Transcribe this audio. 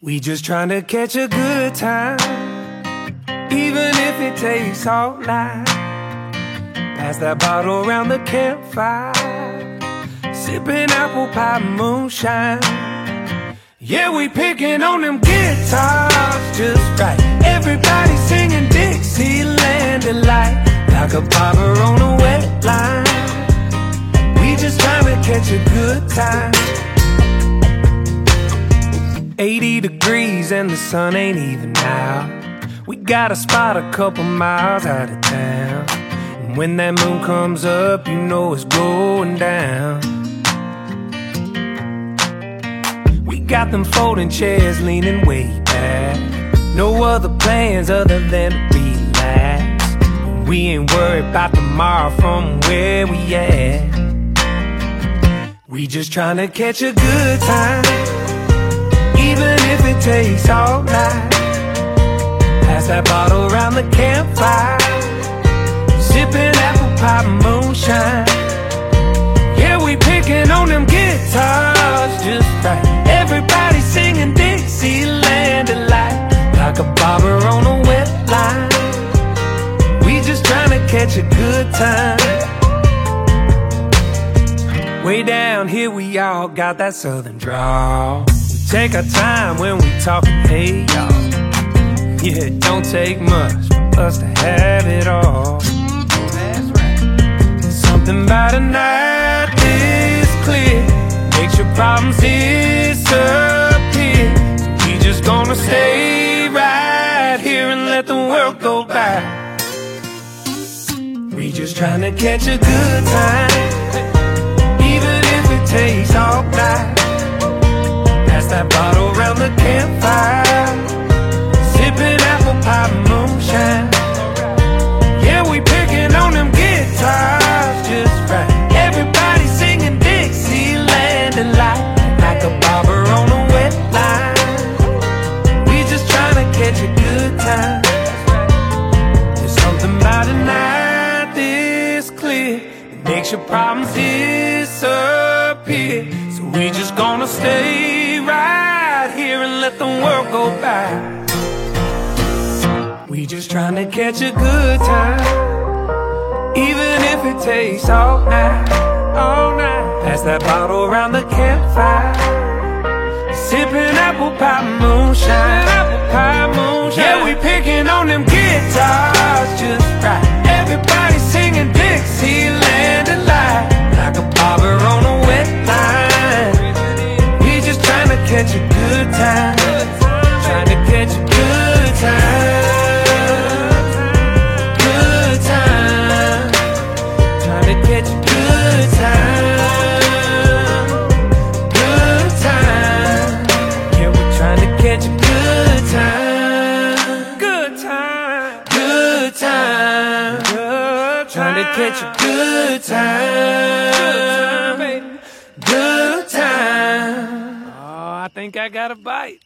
We just trying to catch a good time, even if it takes all night. Pass that bottle around the campfire, sipping apple pie moonshine. Yeah, we picking on them guitars just right. Everybody singing Dixieland delight, like a bobber on a wet line. We just trying to catch a good time. 80 degrees and the sun ain't even out. We got a spot a couple miles out of town, and when that moon comes up, you know it's going down. We got them folding chairs leaning way back, no other plans other than to relax. We ain't worried about tomorrow from where we at. We just trying to catch a good time, even if it takes all night. Pass that bottle around the campfire, sipping apple pie moonshine. Yeah, we picking on them guitars just right. Everybody singing Dixieland delight, like a bobber on a wet line. We just trying to catch a good time. Way down here we all got that southern drawl. Take our time when we talkin', hey y'all. Yeah, it don't take much for us to have it all. That's right. Something about a night this clear makes your problems disappear. So we just gonna stay right here and let the world go by. We just trying to catch a good time, even if it takes all night. Pass that bottle around the campfire, sipping apple pie moonshine. Yeah, we picking on them guitars just right. Everybody singing Dixieland delight, like a bobber on a wet line. We just trying to catch a good time. There's something about a night this clear that makes your problems disappear. So we just gonna stay right here and let the world go by. We just trying to catch a good time, even if it takes all night, all night. Pass that bottle around the campfire, sipping apple pie moonshine, apple pie moonshine. Yeah, we picking on them guitars just right. Everybody singing Dixieland delight, like a bobber on a wet line. We just trying to catch a good time, trying to catch a good time. Catch a good time, good time. Yeah, we're trying to catch a good time, good time, good time, good time. Trying to catch a good time, good time. Oh, I think I got a bite.